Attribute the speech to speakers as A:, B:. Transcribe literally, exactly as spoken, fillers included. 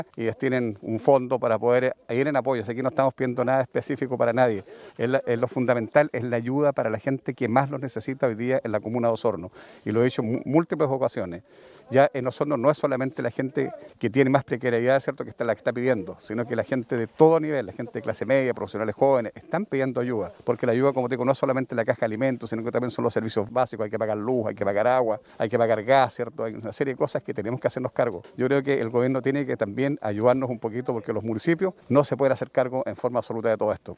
A: y destinen un fondo para poder ir en apoyo. Aquí no estamos pidiendo nada específico para nadie. Es, la, es lo fundamental, es la ayuda para la gente que más lo necesita hoy día en la comuna de Osorno. Y lo he dicho en múltiples ocasiones. Ya en Osorno no es solamente la gente que tiene más precariedad, ¿cierto?, que está la que está pidiendo, sino que la gente de todo nivel, la gente de clase media, profesionales jóvenes, están pidiendo ayuda. Porque la ayuda, como te digo, no es solamente la caja de alimentos, sino que también son los servicios básicos. Hay que pagar luz, hay que pagar agua, hay que pagar gas, ¿cierto? Hay una serie de cosas que tenemos que hacernos cargo. Yo creo que el gobierno tiene que también ayudarnos un poquito porque los municipios no se pueden hacer cargo en forma absoluta de todo esto.